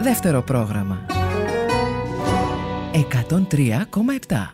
Δεύτερο πρόγραμμα 103,7.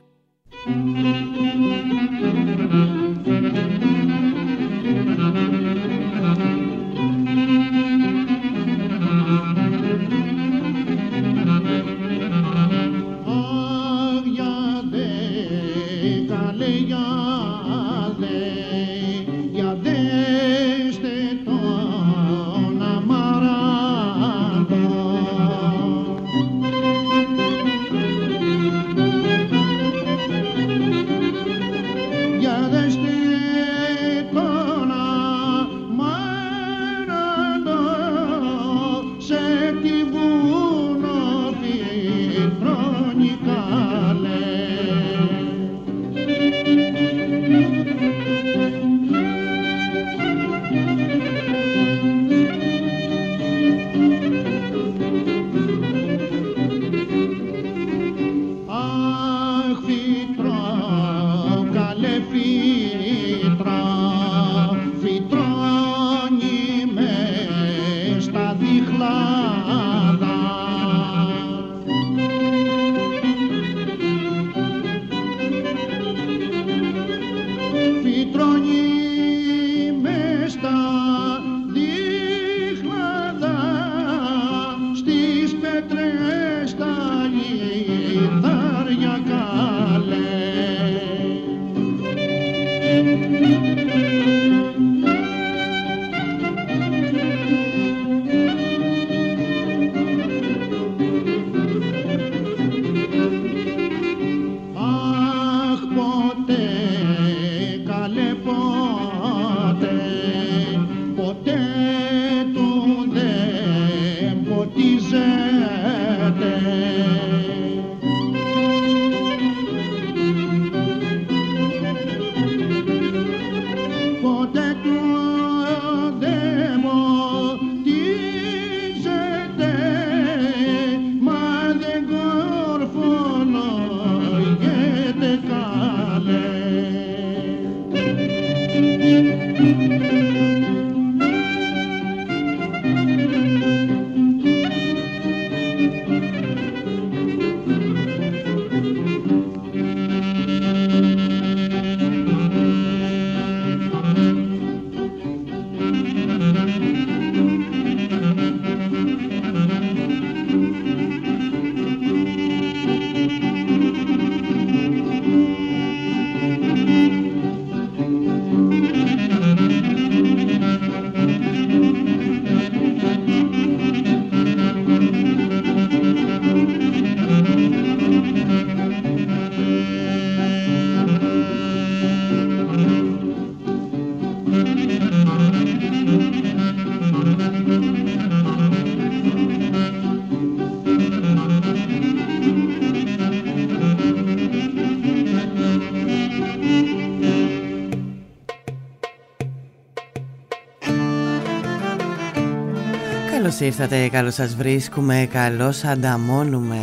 Καλώς ήρθατε, καλώς σας βρίσκουμε, καλώς ανταμώνουμε.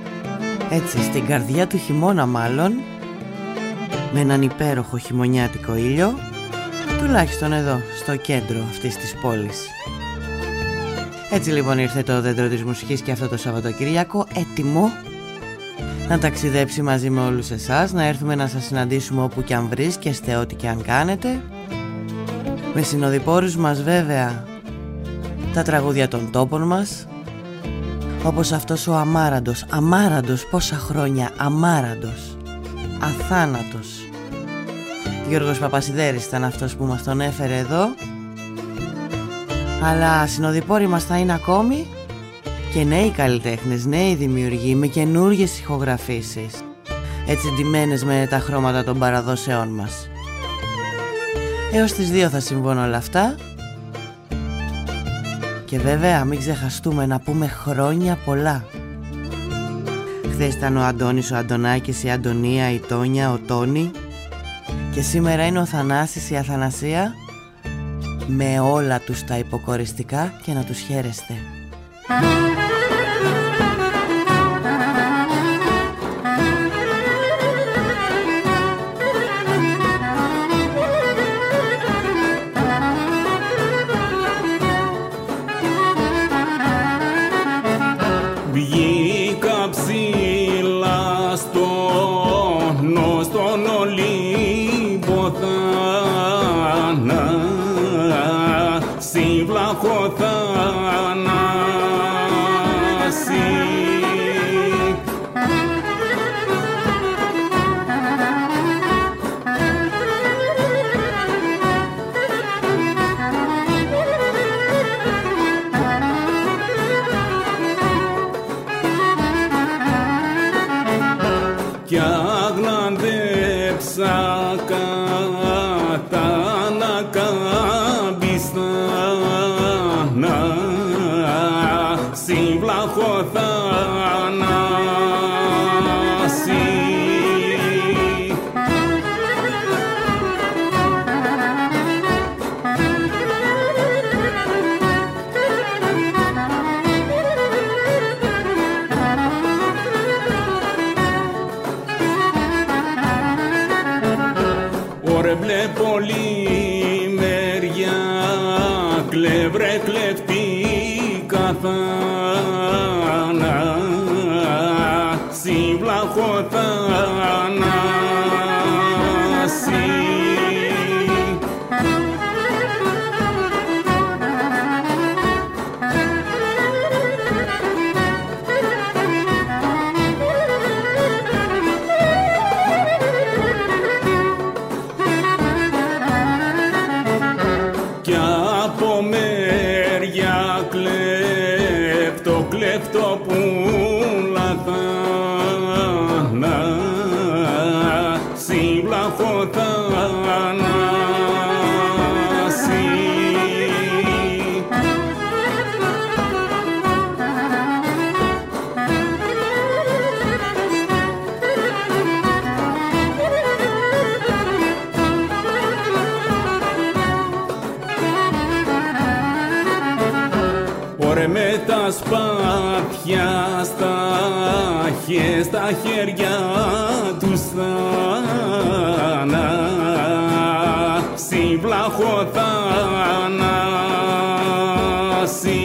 Έτσι, στην καρδιά του χειμώνα μάλλον, με έναν υπέροχο χειμωνιάτικο ήλιο, τουλάχιστον εδώ, στο κέντρο αυτής της πόλης. Έτσι λοιπόν ήρθε το δέντρο της μουσικής και αυτό το Σαββατοκύριακο, έτοιμο να ταξιδέψει μαζί με όλους εσάς, να έρθουμε να σας συναντήσουμε όπου και αν βρίσκεστε, ό,τι και αν κάνετε. Με συνοδοιπόρους μας βέβαια τα τραγούδια των τόπων μας, όπως αυτός ο αμάραντος πόσα χρόνια, αμάραντος, αθάνατος Γιώργος Παπασιδέρης ήταν αυτός που μας τον έφερε εδώ. Αλλά συνοδοιπόροι μας θα είναι ακόμη και νέοι καλλιτέχνες, νέοι δημιουργοί με καινούργιες ηχογραφήσεις, έτσι ντυμένες με τα χρώματα των παραδόσεών μας. Έως τις 2 θα συμβούν όλα αυτά. Και βέβαια μην ξεχαστούμε να πούμε χρόνια πολλά. Χθες ήταν ο Αντώνης, ο Αντωνάκης, η Αντωνία, η Τόνια, ο Τόνι. Και σήμερα είναι ο Θανάσης, η Αθανασία. Με όλα τους τα υποκοριστικά και να τους χαίρεστε. Κι αγναντέψα κατά να καμπιστάνα σύμβλαχο θανάση. Πολυμέρια κλεύρε κλεφτή καθάνα σύμβλαχο θανάση. Κλέφτο πουλα θάνα σύμβλαχο θανάση. Ωρε με τα σπάθια στα χέρια τους θάνα σύμβλαχο θανάση.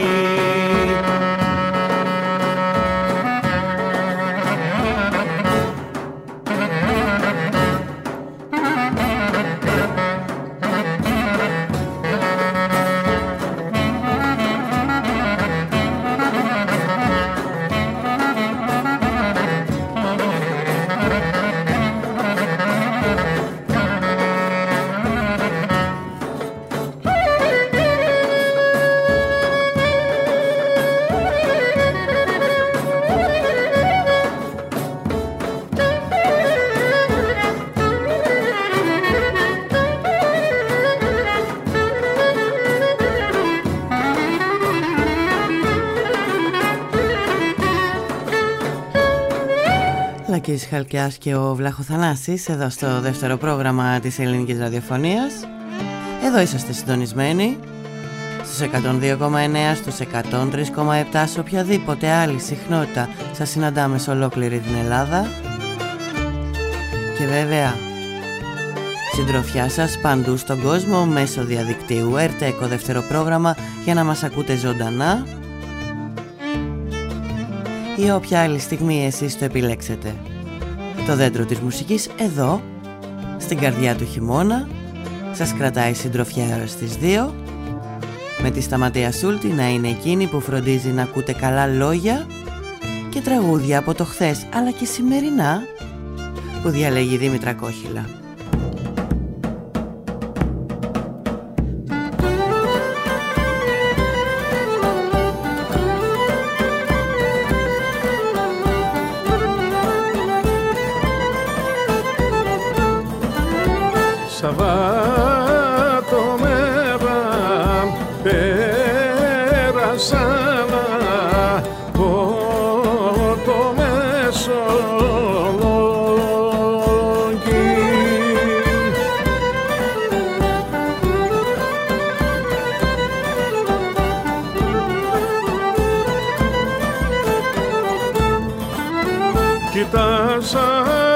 Λακής Χαλκιάς και ο Βλαχοθανάσης εδώ στο δεύτερο πρόγραμμα της ελληνικής ραδιοφωνίας. Εδώ είσαστε συντονισμένοι στους 102,9, στους 103,7, σε οποιαδήποτε άλλη συχνότητα σας συναντάμε σε ολόκληρη την Ελλάδα. Και βέβαια συντροφιά σας παντού στον κόσμο μέσω διαδικτύου. ΕΡΤΕΚΟ δεύτερο πρόγραμμα για να μας ακούτε ζωντανά ή όποια άλλη στιγμή εσείς το επιλέξετε. Το δέντρο της μουσικής εδώ, στην καρδιά του χειμώνα, σας κρατάει συντροφιά έως τις 2, με τη Σταματία Σούλτη να είναι εκείνη που φροντίζει να ακούτε καλά λόγια και τραγούδια από το χθες αλλά και σημερινά που διαλέγει η Δήμητρα Κόχυλα. Σαββάτο μέρα πέρασα από το Μεσολόγγι. Κοιτάσα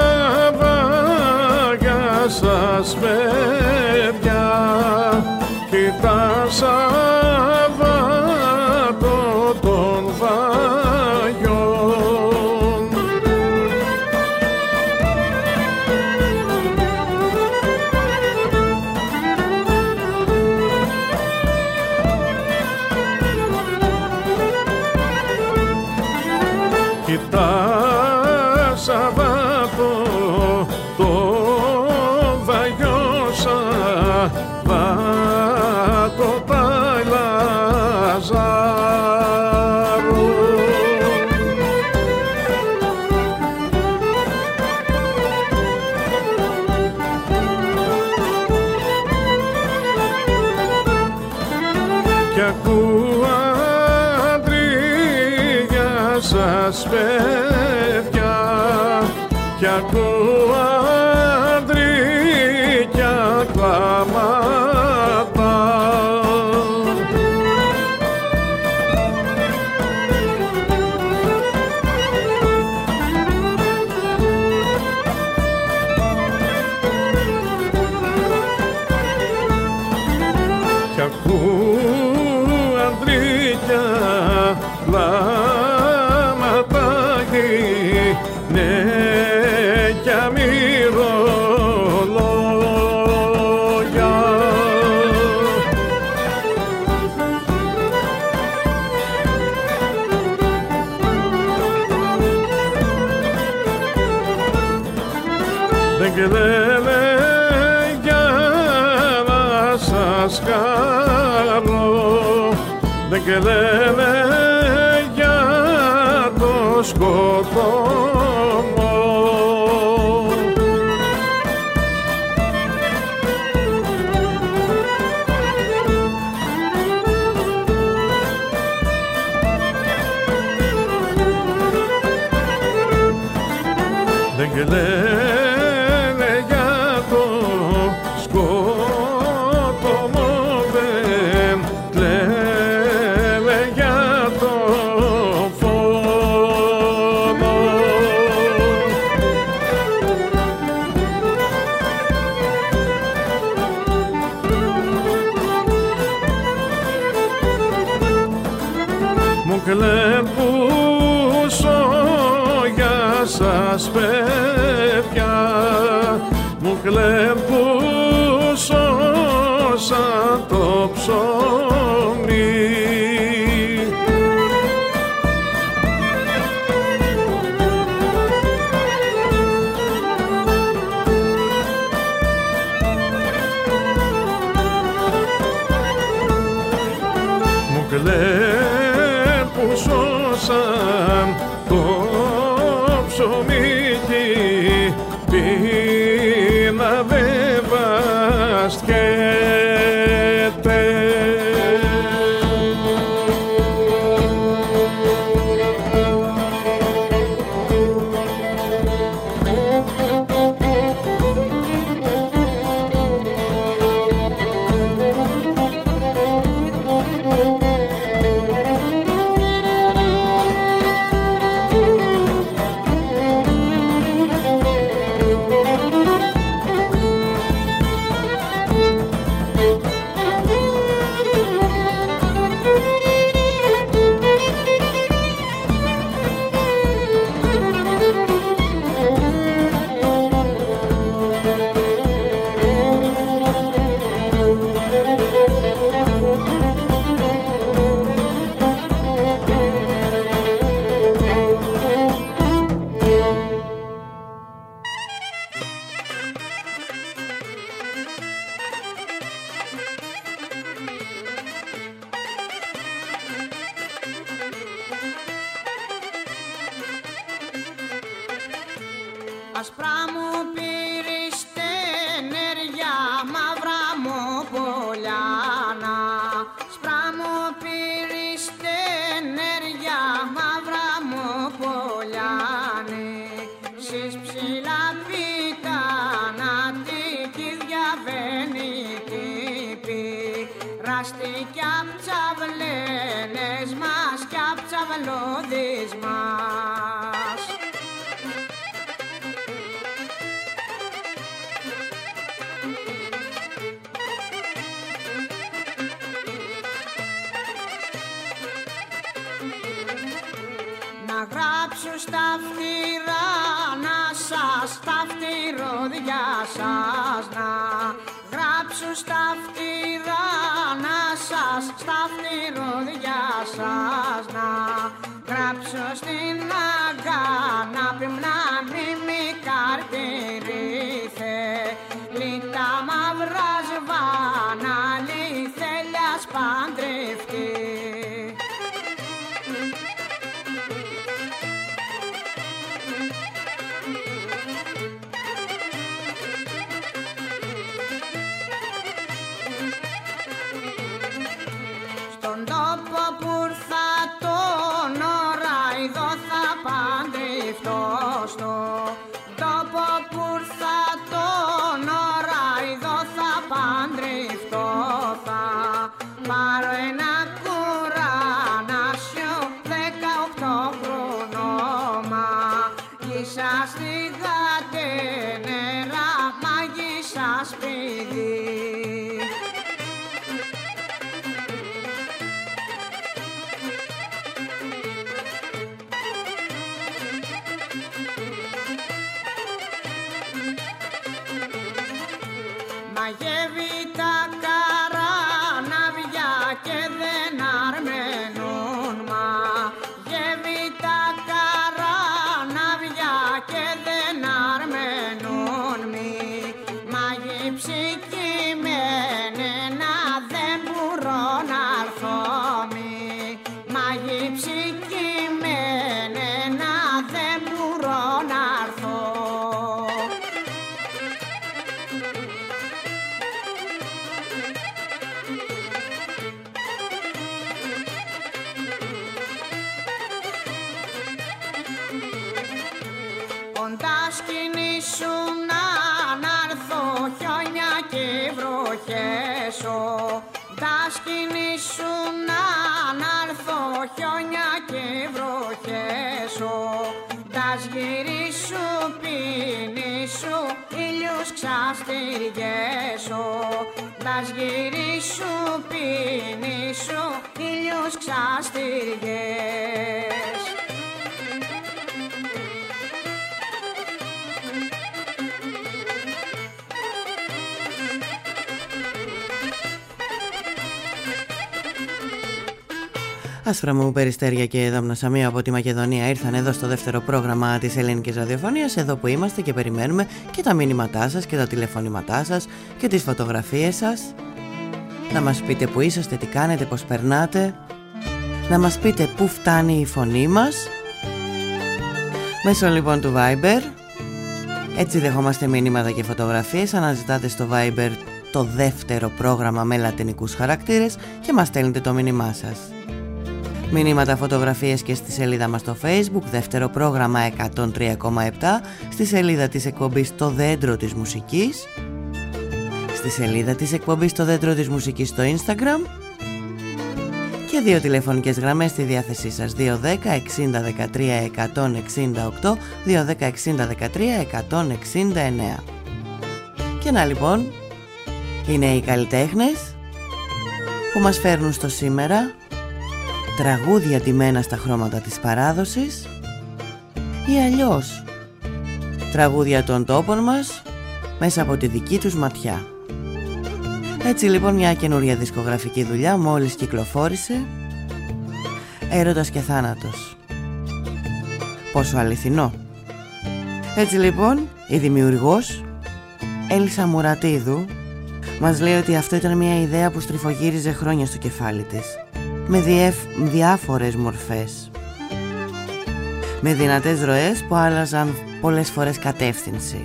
σας παιδιά, κοιτά Σαββάτο των Βαγιών. τα Σαββάτο το βαγιώσα βάτο τα Λαζάρου. Κι ακούω αντρίγια σας παιδιά, κι ακούω αντρίγια κλάματα. Κι ακούω αντρίγια κλάματα γυναίκια μυρολόγια. Δεν κλαίμε για να σας χαρώ, δεν κλαίμε για το σκοτωμό. Δεν κλαίνε για το σκότωμο, δεν κλαίνε για το φόνο. Μου κλέπουσω για σας παιδιά, μου κλέπουσω σαν το ψωμί. Μου κλέπουσω σαν το ψωμί κι πίνα δεν βαστιέται. Ασπρά μου πήρες τενέρια, μαύρα μου πολιάνα. Ασπρά μου πήρες τενέρια, μαύρα μου πολιάνη. Σεις ψηλά πιτάνα, τίκη διαβαίνει τύπη. Ράστη κι απ' τσαβλένες μας κι απ' τσαβλώδεις μας. Να γράψω στα φτερά να σας, τα φτυρόδια σας να γράψω στα φτερά να σας, στα φτυρόδια σας να γράψω στην αγάπη πυμνά μνήμη καρτηρίθε, λίτα μαύρα σβάνα, λιθέλιας παντρευτή. Στον τόπο που ήρθα τον Ωραϊδό θα παντρευτώ, στον τόπο που ήρθα τον Ωραϊδό θα παντρευτώ, θα πάρω ένα κουρανάσιο 18 χρονών, μάγισσα στη γατενέρα, μάγισσα σπίτι. Μαγεύει τα καρανάβια και δεν αρμένουν, μαγεύει τα καρανάβια και δεν αρμένουν, μη μαγεί ψυχημένενα δεν μπορώ να έρθω, μη μαγεί ψυχημένενα δεν μπορώ να έρθω. Οντάς κινήσουν να έρθω χιόνια και βροχές, οντάς κινήσουν να έρθω χιόνια και βροχές, οντάς γυρίσου πίνησου ήλιους ξαστηριές, οντάς γυρίσου πίνησου ήλιους ξαστηριές. Άσπρα μου περιστέρια και δαμνοσαμεία από τη Μακεδονία ήρθαν εδώ στο δεύτερο πρόγραμμα της ελληνικής ραδιοφωνίας, εδώ που είμαστε και περιμένουμε και τα μήνυματά σας και τα τηλεφωνήματά σας και τις φωτογραφίες σας. Να μας πείτε που είσαστε, τι κάνετε, πώς περνάτε, να μας πείτε πού φτάνει η φωνή μας μέσω λοιπόν του Viber. Έτσι δεχόμαστε μηνύματα και φωτογραφίες. Αναζητάτε στο Viber το δεύτερο πρόγραμμα με λατινικούς χαρακτήρες και μας στέλνετε το μήνυμά σας. Μηνύματα, φωτογραφίες και στη σελίδα μας στο Facebook, δεύτερο πρόγραμμα 103,7, στη σελίδα της εκπομπής Το Δέντρο της Μουσικής, στη σελίδα της εκπομπής Το Δέντρο της Μουσικής στο Instagram και δύο τηλεφωνικές γραμμές στη διάθεσή σας, 210 60 13 168, 210 60 13 169. Και να λοιπόν, είναι οι καλλιτέχνες που μας φέρνουν στο σήμερα τραγούδια ντυμένα στα χρώματα της παράδοσης ή αλλιώς τραγούδια των τόπων μας μέσα από τη δική τους ματιά. Έτσι λοιπόν μια καινούρια δισκογραφική δουλειά μόλις κυκλοφόρησε, Έρωτας και Θάνατος. Πόσο αληθινό. Έτσι λοιπόν η δημιουργός Έλισσα Μουρατίδου μας λέει ότι αυτό ήταν μια ιδέα που στριφογύριζε χρόνια στο κεφάλι της, με διάφορες μορφές, με δυνατές ροές που άλλαζαν πολλές φορές κατεύθυνση.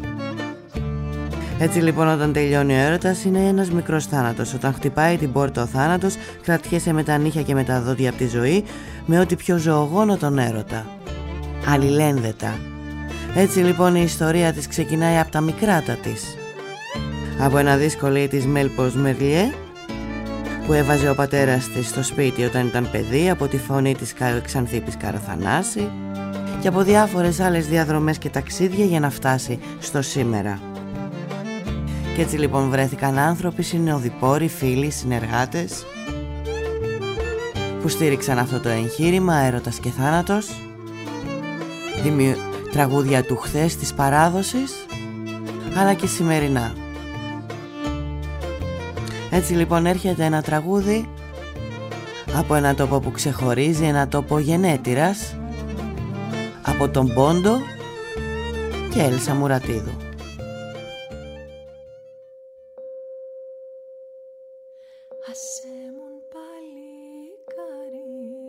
Έτσι λοιπόν όταν τελειώνει ο έρωτας είναι ένας μικρός θάνατος. Όταν χτυπάει την πόρτα ο θάνατος, κρατιέσαι με τα νύχια και με τα δόντια από τη ζωή, με ό,τι πιο ζωογόνο τον έρωτα. Αλληλένδετα. Έτσι λοιπόν η ιστορία της ξεκινάει από τα μικράτα της. Από ένα δίσκο λέει της Μέλπος Μερλιέ που έβαζε ο πατέρας της στο σπίτι όταν ήταν παιδί, από τη φωνή της Ξανθίπης Καραθανάση και από διάφορες άλλες διαδρομές και ταξίδια για να φτάσει στο σήμερα. Και έτσι λοιπόν βρέθηκαν άνθρωποι, συνοδοιπόροι, φίλοι, συνεργάτες που στήριξαν αυτό το εγχείρημα, Έρωτας και Θάνατος, τραγούδια του χθες της παράδοσης αλλά και σημερινά. Έτσι λοιπόν έρχεται ένα τραγούδι από ένα τόπο που ξεχωρίζει, ένα τόπο γενέτειρας, από τον Πόντο και Έλσα Μουρατίδου. Άσε μου παλικάρι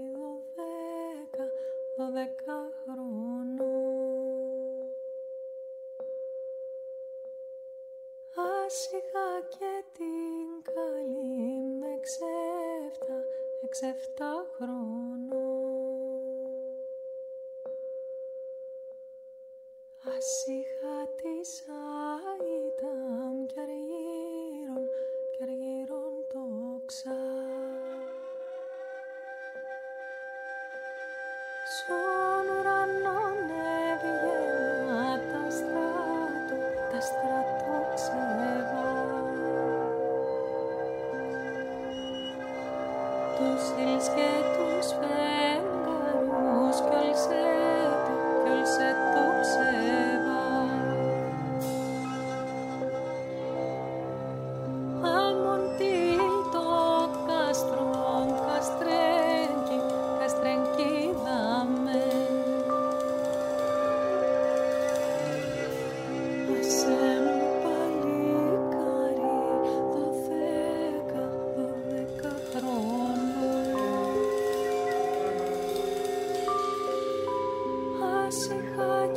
12 χρονών, άσυχα και την καλή με 6-7 χρονών. Άσυχα της ήταν κι αργύρων τόξα. Στον ουρανόν έβγαινα τα στρατόξεβα. Τους ήλς και τους φεγγαρούς κι όλσε το ψεύα. Αμοντήλ το καστρόν, καστρέγκι δάμε. Άσε μου παλικάρι 12 χρόνων, άσυχα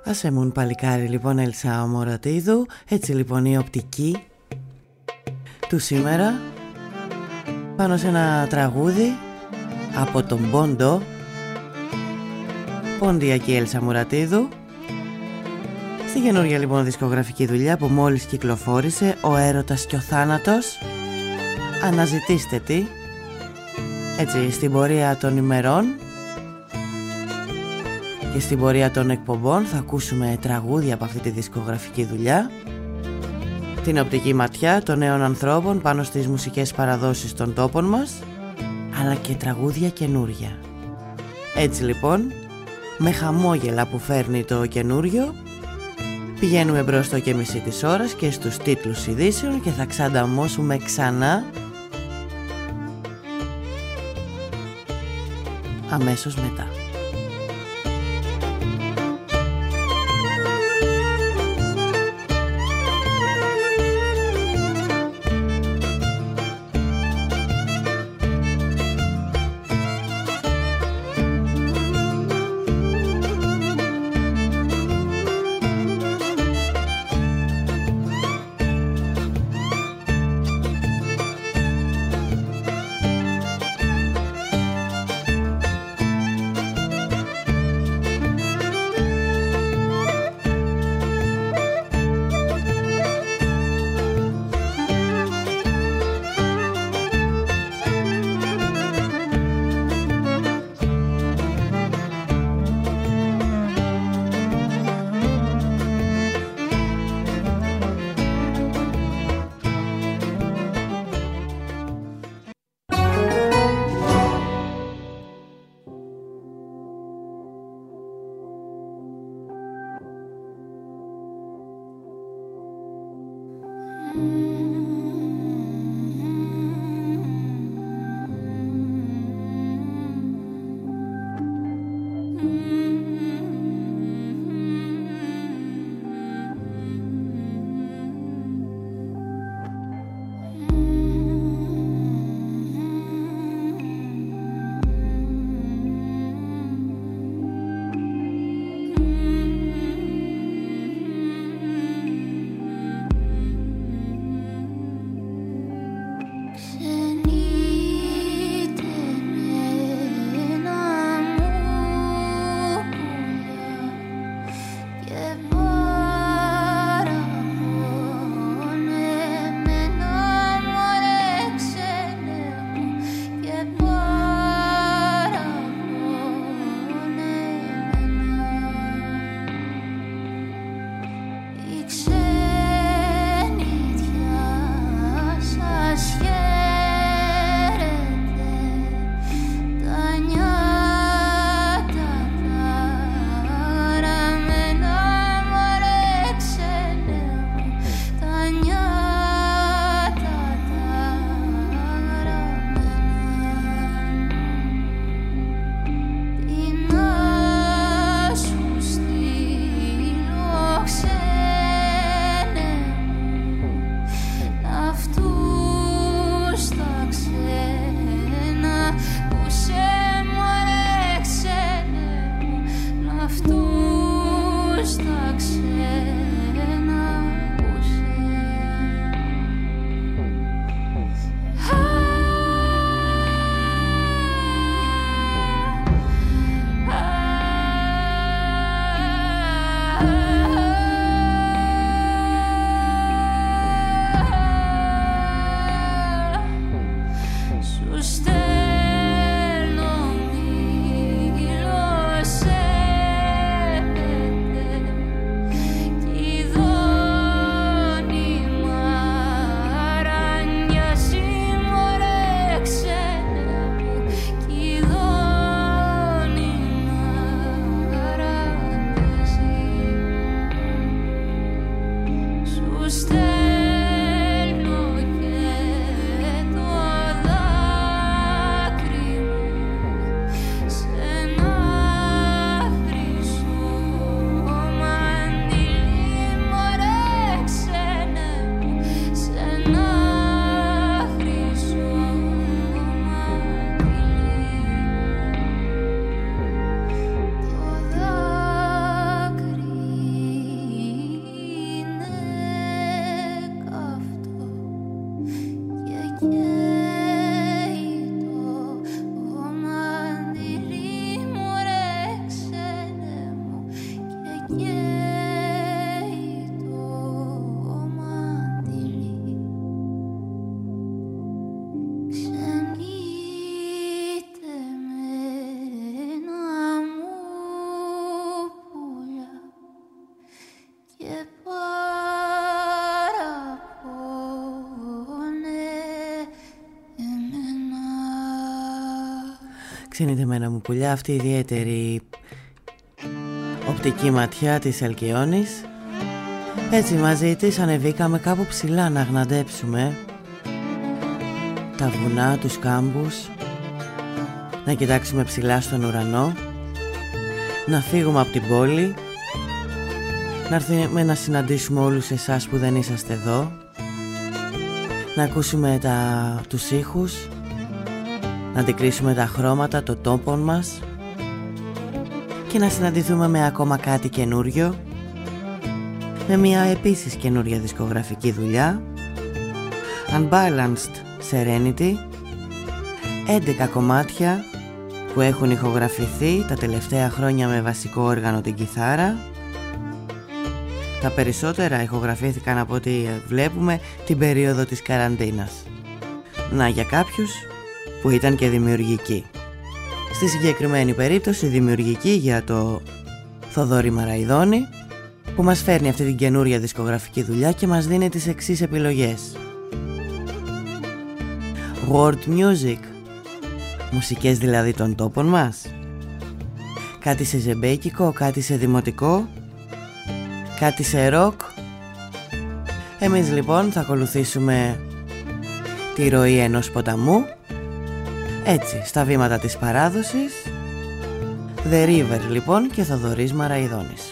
Άσε μουν παλικάρι λοιπόν, Έλσα Μωρατίδου. Έτσι λοιπόν η οπτική του σήμερα πάνω σε ένα τραγούδι από τον Πόντο, πόντιακή Έλσα Μωρατίδου, στη καινούργια λοιπόν δισκογραφική δουλειά που μόλις κυκλοφόρησε, «Ο έρωτας και ο θάνατος». Αναζητήστε τι. Έτσι στην πορεία των ημερών και στην πορεία των εκπομπών θα ακούσουμε τραγούδια από αυτή τη δισκογραφική δουλειά, την οπτική ματιά των νέων ανθρώπων πάνω στις μουσικές παραδόσεις των τόπων μας, αλλά και τραγούδια καινούρια. Έτσι λοιπόν, με χαμόγελα που φέρνει το καινούριο, πηγαίνουμε μπρος στο και μισή της ώρας και στους τίτλους ειδήσεων και θα ξανταμώσουμε ξανά αμέσως μετά. Ξενιτεμένα μου πουλιά, αυτή η ιδιαίτερη οπτική ματιά της Αλκιόνης. Έτσι μαζί της ανεβήκαμε κάπου ψηλά να γναντέψουμε τα βουνά, τους κάμπους, να κοιτάξουμε ψηλά στον ουρανό, να φύγουμε από την πόλη, να έρθουμε να συναντήσουμε όλους εσάς που δεν είσαστε εδώ, να ακούσουμε τους ήχους, να αντικρίσουμε τα χρώματα των τόπων μας και να συναντηθούμε με ακόμα κάτι καινούριο, με μια επίσης καινούρια δισκογραφική δουλειά, Unbalanced Serenity, 11 κομμάτια που έχουν ηχογραφηθεί τα τελευταία χρόνια με βασικό όργανο την κιθάρα. Τα περισσότερα ηχογραφήθηκαν από ό,τι βλέπουμε την περίοδο της καραντίνας. Να, για κάποιους που ήταν και δημιουργικοί. Στη συγκεκριμένη περίπτωση δημιουργική για το Θοδωρή Μαραϊδόνη, που μας φέρνει αυτή την καινούρια δισκογραφική δουλειά και μας δίνει τις εξής επιλογές: World Music, μουσικές δηλαδή των τόπων μας, κάτι σε ζεμπέκικο, κάτι σε δημοτικό, κάτι σε ροκ. Εμείς λοιπόν θα ακολουθήσουμε τη ροή ενός ποταμού, έτσι, στα βήματα της παράδοσης. The River λοιπόν και Θοδωρής Μαραϊδόνης.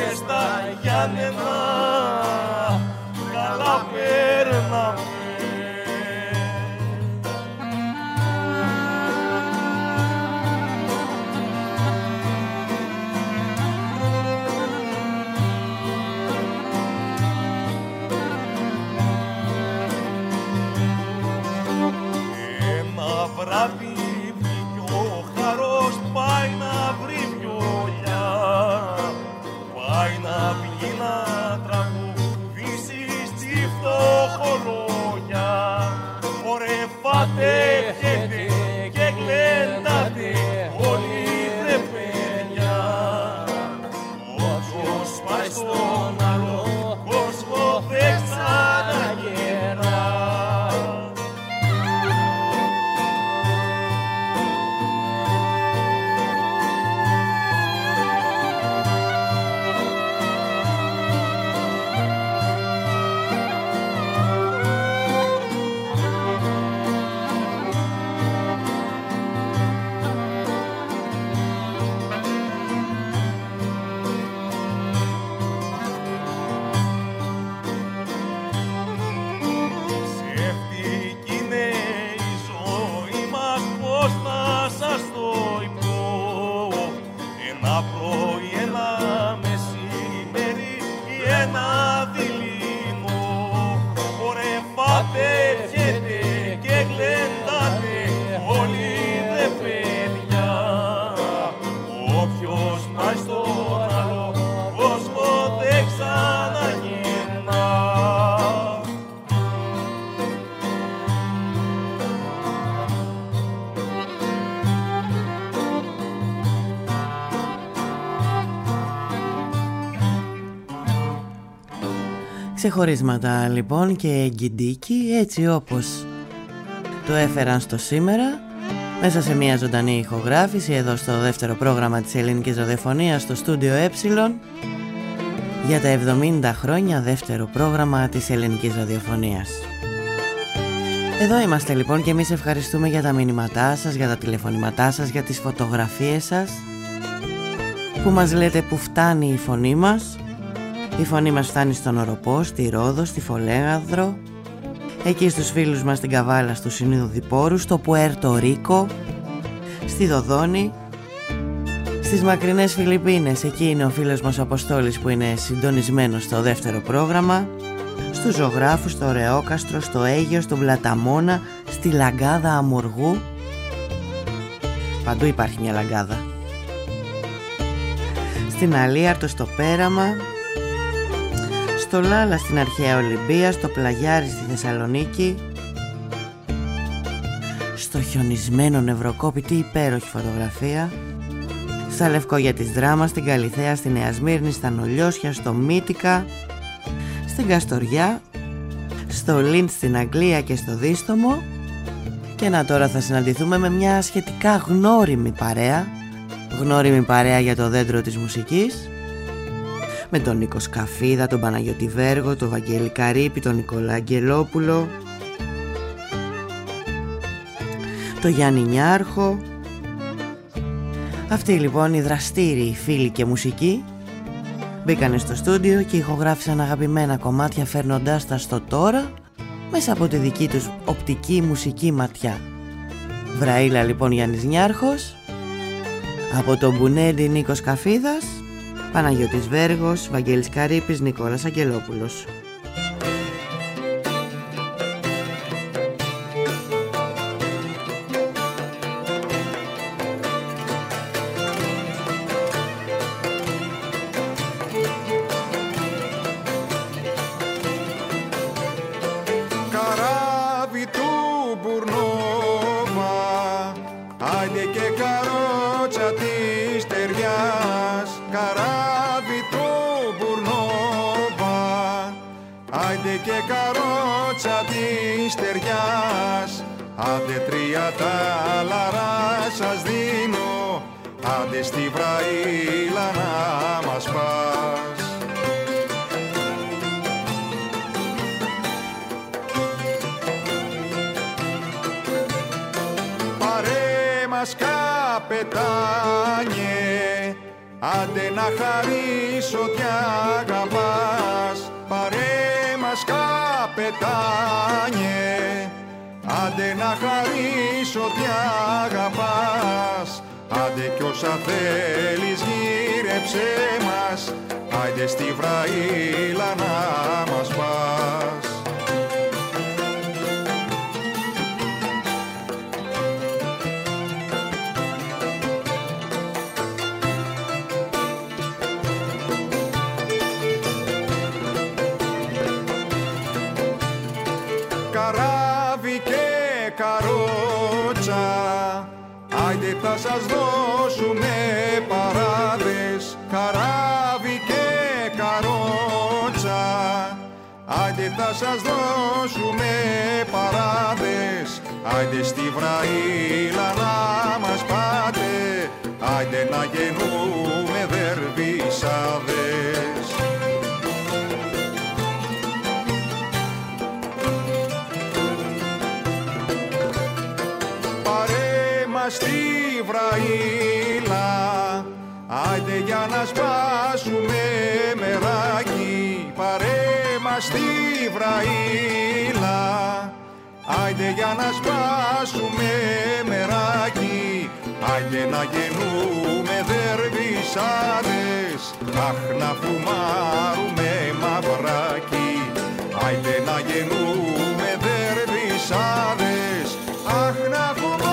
στα Γιάννενα καλά περνάμε. Ένα βράδυ βγήκε ο Χαρός, πάει να βρει βιολιά, πάει να βγει να τραγουδήσει στη φτωχολόγια. Ωρε φάτε, πιέτε και γλεντάτε όλοι δε παιδιά, όποιος πάει στον άλλο κόσμο δεν ξαναγερά. Ξεχωρίσματα λοιπόν και εγκυντίκι, έτσι όπως το έφεραν στο σήμερα, μέσα σε μια ζωντανή ηχογράφηση εδώ στο δεύτερο πρόγραμμα της ελληνικής ραδιοφωνίας στο στούντιο Ε, για τα 70 χρόνια δεύτερο πρόγραμμα της ελληνικής ραδιοφωνίας. Εδώ είμαστε λοιπόν και εμείς ευχαριστούμε για τα μηνύματά σας, για τα τηλεφωνήματά σας, για τις φωτογραφίες σας που μας λέτε που φτάνει η φωνή μας. Η φωνή μας φτάνει στον Οροπό, στη Ρόδο, στη Φολέγαδρο, εκεί στους φίλους μας στην Καβάλα, στο Συνείδο Διπόρου, στο Πουέρτο Ρίκο, στη Δοδόνη, στις μακρινές Φιλιππίνες. Εκεί είναι ο φίλος μας Αποστόλης που είναι συντονισμένος στο δεύτερο πρόγραμμα, στους ζωγράφους, στο Ρεόκαστρο, στο Αίγιο, στον Πλαταμόνα, στη Λαγκάδα Αμοργού. Παντού υπάρχει μια λαγκάδα. Στην Αλίαρτο, στο Πέραμα, στο Λάλα στην Αρχαία Ολυμπία, στο Πλαγιάρι στη Θεσσαλονίκη, στο χιονισμένο Νευροκόπη, τι υπέροχη φωτογραφία, στα Λευκόγια της Δράμας, στην Καλιθέα, στη Νέα Σμύρνη, στα Νολιώσια, στο Μύτικα, στην Καστοριά, στο Λίντ στην Αγγλία και στο Δίστομο. Και να τώρα θα συναντηθούμε με μια σχετικά γνώριμη παρέα για το δέντρο της μουσικής, με τον Νίκο Σκαφίδα, τον Παναγιώτη Βέργο, τον Βαγγέλη Καρύπη, τον Νικόλα Αγγελόπουλο, τον Γιάννη Νιάρχο. Αυτοί λοιπόν οι δραστήριοι φίλοι και μουσικοί μπήκανε στο στούντιο και ηχογράφησαν αγαπημένα κομμάτια, φέρνοντάς τα στο τώρα μέσα από τη δική τους οπτική μουσική ματιά. Βραήλα λοιπόν Γιάννης Νιάρχος, από τον Μπουνέντι Νίκος Καφίδας, Παναγιώτης Βέργος, Βαγγέλης Καρύπης, Νικόλας Αγγελόπουλος. Καράβι του Μπουρνόβα, άιντε και καρότσα της Τεριάς. Καράβι του Μπουρνόβα, άιντε και καρότσα της Τεριάς. Άντε τρία τάλαρα σας δίνω, άντε στη Βραήλα να μας πας. Πάρε μας καπετάνιε, άντε να χαρείς ό,τι αγαπάς, πάρε μας καπετάνιε. Άντε να χαρείς ό,τι αγαπάς, άντε κι όσα θέλεις γύρεψέ μας, άντε στη Βραήλα να μας πας. Καράβι και καρότσα, άιντε θα σας δώσουμε παράδες. Καράβι και καρότσα, άιντε θα σας δώσουμε παράδες. Άιντε στη Βραήλα να μας πάτε, άιντε να γεννούμε δερβισάδες. Στη Βραήλα, άιντε για να σπάσουμε μεράκι. Πάρε μας στη Βραήλα, άιντε για να σπάσουμε μεράκι. Άιντε να γεννούμε δερβισάδες, αχ να φουμάρουμε μαυράκι. Άιντε να γεννούμε δερβισάδες, αχ να φουμάρουμε.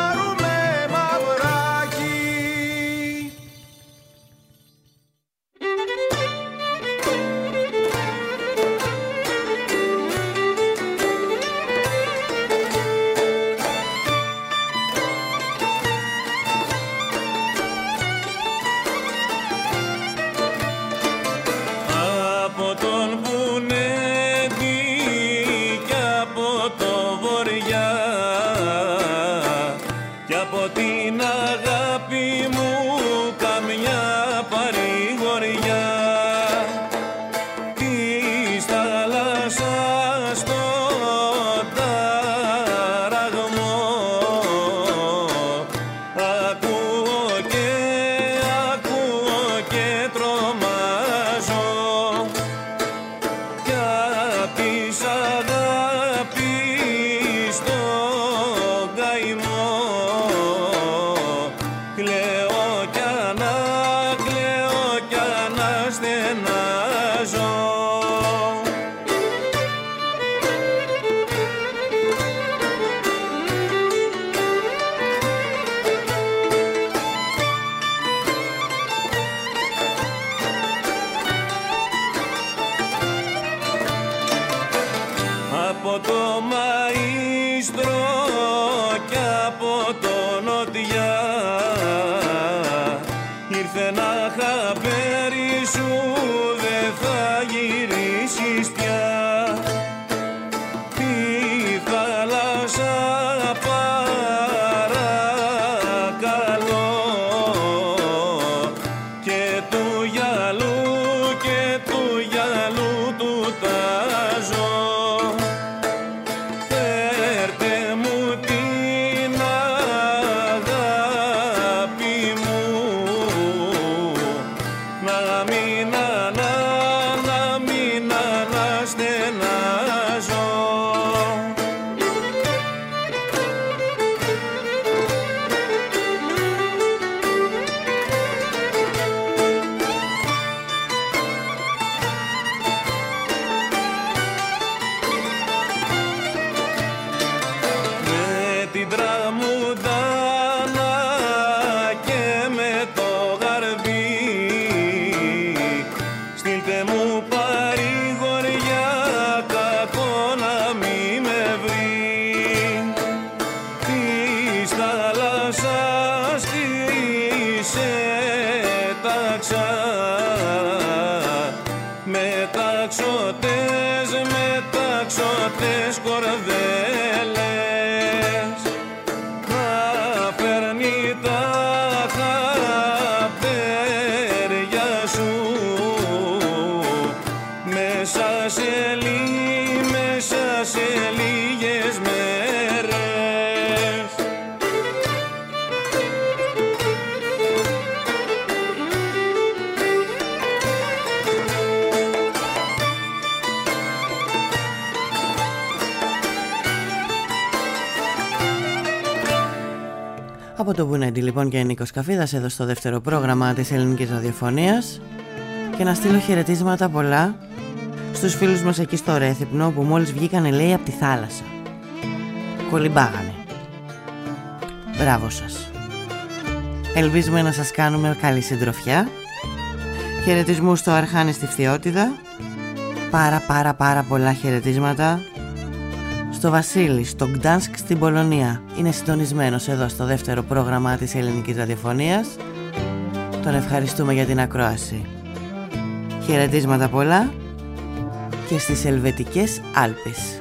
μεταξωτές κορδέλες να φέρνει τα χαπέρια σου μέσα σε λίγες μέρες. Από το Μπουνέντι λοιπόν και Νίκος Καφίδας εδώ στο δεύτερο πρόγραμμα της ελληνικής ραδιοφωνίας, και να στείλω χαιρετίσματα πολλά στους φίλους μας εκεί στο Ρέθυπνο που μόλις βγήκανε, λέει, από τη θάλασσα. Κολυμπάγανε. Μπράβο σας. Ελπίζουμε να σας κάνουμε καλή συντροφιά. Χαιρετισμούς στο Αρχάνη στη Φθιώτιδα. Πάρα πολλά χαιρετίσματα στο Βασίλη, στο Γκτάνσκ στην Πολωνία. Είναι συντονισμένος εδώ στο δεύτερο πρόγραμμα της ελληνικής ραδιοφωνίας. Τον ευχαριστούμε για την ακρόαση. Χαιρετίσματα πολλά και στις Ελβετικές Άλπεις.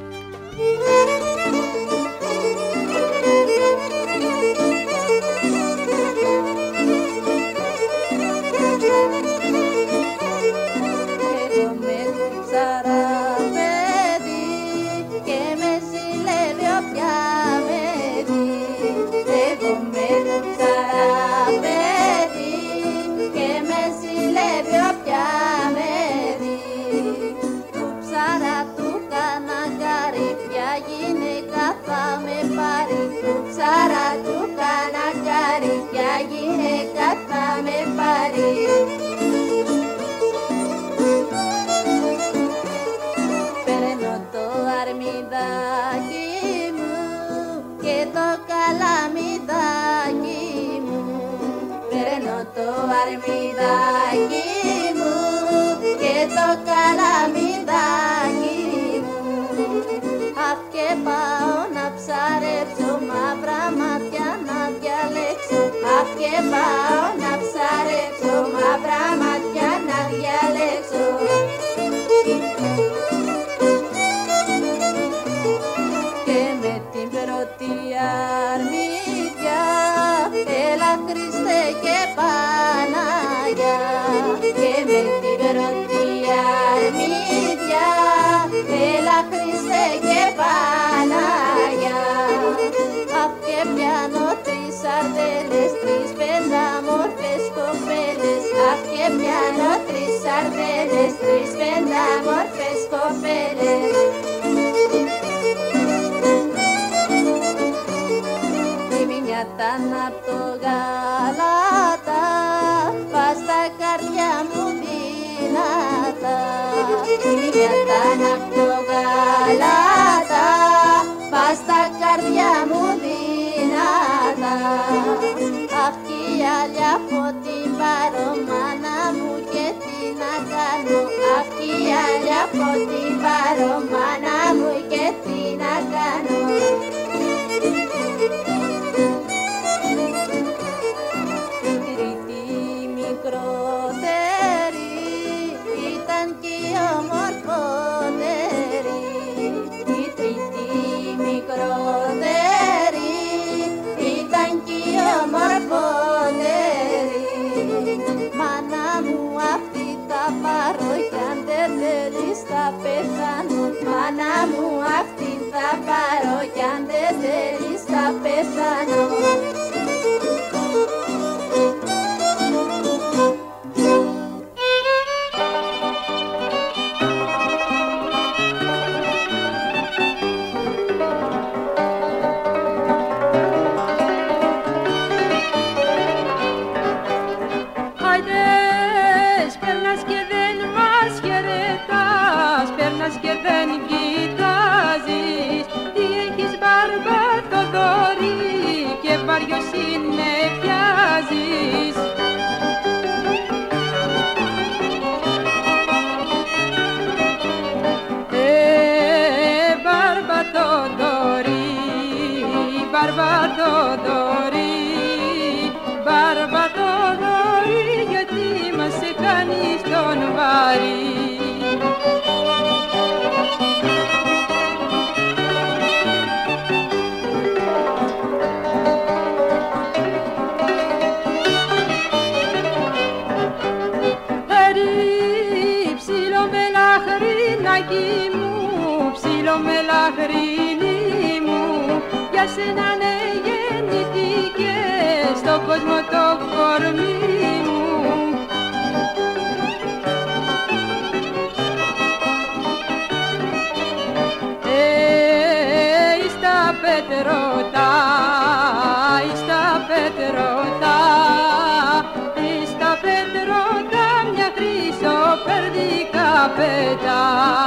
πέτα.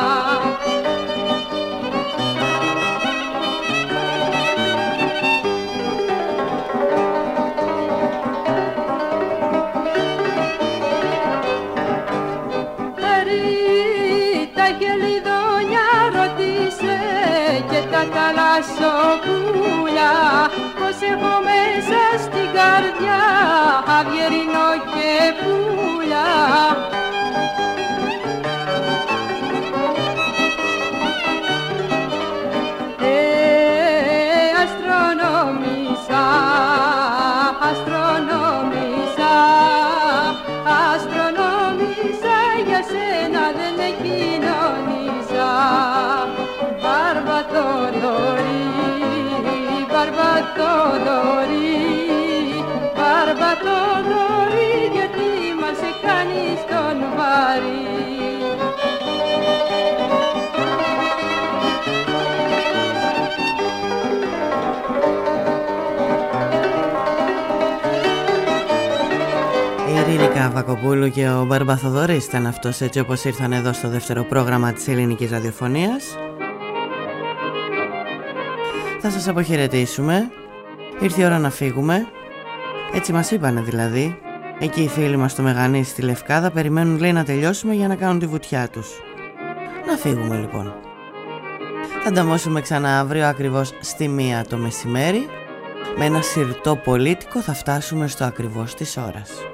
Τα χελιδόνια ρωτήσε και τα θαλασσοπούλια πως έχω μέσα στην καρδιά αυγερινό και πουλιά. Αστρονόμησα, αστρονόμησα, αστρονόμησα, για σένα δεν κοινωνήσα. Μπαρμπατοδωρή, Μπαρμπατοδωρή, Μπαρμπατοδωρή, γιατί μας κάνεις τον βαρύ. Η Ειρήνικα Βακοπούλου και ο Μπαρμπαθοδωρής ήταν αυτός, έτσι όπως ήρθαν εδώ στο δεύτερο πρόγραμμα της ελληνικής ραδιοφωνίας. Θα σας αποχαιρετήσουμε. Ήρθε η ώρα να φύγουμε. Έτσι μας είπανε δηλαδή. Εκεί οι φίλοι μας στο Μεγανή στη Λευκάδα περιμένουν, λέει, να τελειώσουμε για να κάνουν τη βουτιά τους. Να φύγουμε λοιπόν. Θα ανταμώσουμε ξανά αύριο ακριβώς στη 1 το μεσημέρι. Με ένα σιρτό πολίτικο θα φτάσουμε στο ακριβώς της ώρας.